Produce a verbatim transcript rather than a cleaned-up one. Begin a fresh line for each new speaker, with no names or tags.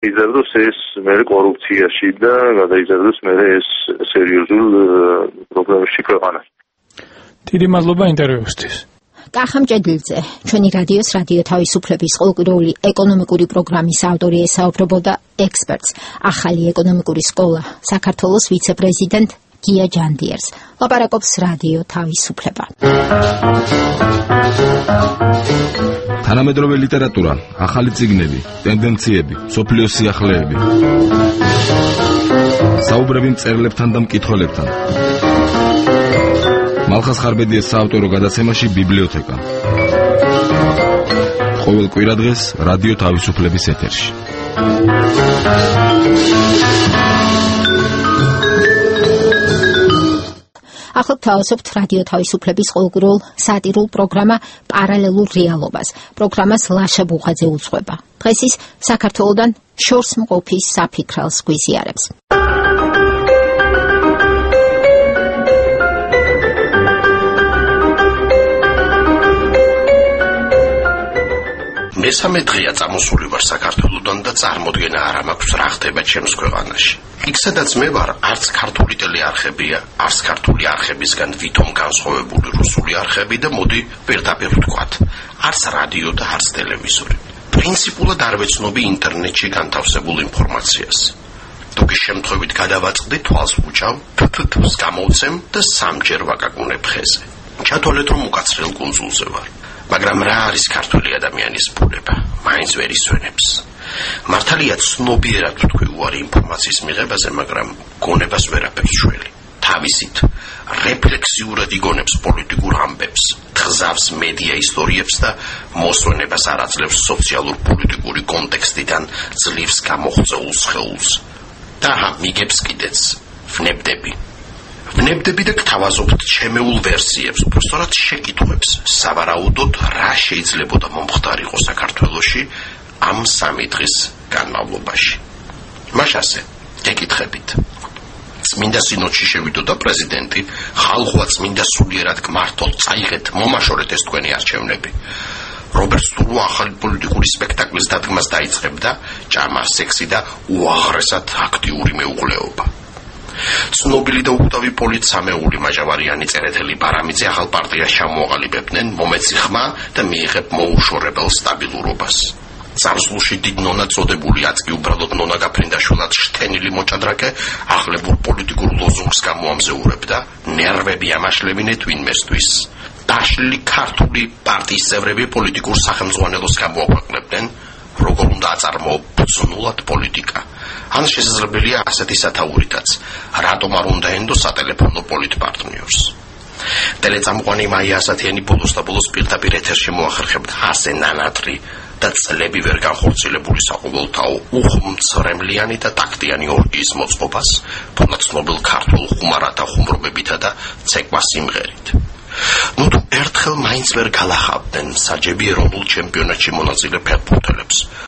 იზარდოს ეს მე კორუფციაში და გადაიზარდოს მე ეს სერიოზულ პრობლემებში ქვეყანა.
დიდი მადლობა ინტერვიუსთვის.
კახა მჭედლიძე, ჩვენი რადიოს რადიო თავისუფლების ყოველკვირეული ეკონომიკური პროგრამის ავტორი ესაუბრებოდა ექსპერტს, ახალი ეკონომიკური სკოლა, საქართველოს ვიცე-პრეზიდენტ გია ჯანდიერს. ლაპარაკობს რადიო თავისუფლება.
თანამედროვე ლიტერატურა, ახალი წიგნები, ტენდენციები, მსოფლიოს სიახლეები. საუბრები მწერლებთან და მკითხველებთან. მალხაზ ხარბედიას საავტორო გადაცემაში ბიბლიოთეკა. ყოველ კვირადღეს რადიო თავისუფლების ეთერში.
ახლა თავისუფლ რადიო თავისუფლების ყოველკვირეულ სატირულ პროგრამა პარალელურ რეალობას. პროგრამას ლაშა ბუხაძე უძღვება. დღეს ის საქართველოდან შორს მყოფი საფიქრალს გვიზიარებს.
მესამე დღეა წამოსული ვარ საქართველოდან და წარმოდგენა არ მაქვს რა ხდება ჩემს ქვეყანაში. იქ სადაც მე ვარ, არც ქართული ტელეარხებია, არც ქართული არხებისგან ვითომ განსხვავებული რუსული არხები და მოდი პირდაპირ ვთქვათ, არც რადიო და არც ტელევიზორი. პრინციპულად არ ვეცნობი ინტერნეტში განთავსებულ ინფორმაციას. თუკი შემთხვევით გადავაწყდი, თვალს ვუჭავ, თუთუთუს გამოვცემ და სამჯერ ვაკაკუნებ ხეზე. ჩათვალეთ, რომ უკაცრიელ კუნძულზე ვარ. მაგრამ რა არის ქართული ადამიანის ბუნება? მაინც ვერ ისვენებს. მართალია ცნობიერად ვთქვი უარი ინფორმაციის მიღებაზე, მაგრამ გონებას ვერაფერს შველი. თავისით რეფლექსიურად იგონებს პოლიტიკურ ამბებს, თხზავს მედია ისტორიებს და მოსვენებას არ აძლევს სოციალურ პოლიტიკური კონტექსტიდან ძლივს გამოღწეულ სხეულს. და მიგებს კიდეც ვნებდები. ვნებდები და გთავაზობთ ჩემეულ ვერსიებს, უბრალოდ შეკითხვებს, სავარაუდოდ რა შეიძლებოდა მომხდარიყო საქართველოში ამ სამი დღის განმავლობაში. მაშასე, გეკითხებით. წმინდა სინოდში შევიდოდა პრეზიდენტი, ხალხოა წმინდა სულიერად გმართოთ, წაიღეთ, მომაშორეთ ეს თქვენი არჩევნები. რობერტ სტულო ახალი პოლიტიკური სპექტაკლის დადგმას დაიწყებდა, ჭამა, სექსი და უაღრესად აქტიური მეუღლეობა. ცნობილი და უხტავი პოლიცამეული მაჟავარიანი წერეთელი ბარამიძე ახალ პარტიას ჩამოაყალიბებდნენ, მომეცი ხმა და მიიღებ მოუშორებელ სტაბილურობას. წარსულში დიდ ნონა წოდებული აწკი უბრალოდ ნონა გაფრინდაშვილად შთენილი მოჭადრაკე ახლებურ პოლიტიკურ ლოზუნგს გამოამზეურებდა, ნერვები ამაშლევინეთ ვინმესთვის. დაშლილი ქართული პარტიის წევრები პოლიტიკურ სახელმძღვანელოს გამოაქვეყნებდნენ, როგორ უნდა აწარმოო ბრძნულად პოლიტიკა. ან შესაძლებელია ასეთი სათაურითაც, რატომ არ უნდა ენდო სატელეფონო პოლიტპარტნიორს. ტელეწამყვანი მაია ასათიანი ბოლოს და ბოლოს პირდაპირ ეთერში მოახერხებდა ასე ნანატრი და წლები ვერ განხორციელებული საყოველთაო უხმწრემლიანი და ტაქტიანი ორგიის მოწყობას, თუნდაც ცნობილ ქართულ ხუმარათა ხუმრობებითა და ცეკვა სიმღერით. ნუ თუ ერთხელ მაინც ვერ გალახავდნენ საჯები ეროვნულ ჩემპიონატში მონაწილე ფეხბურთელებს.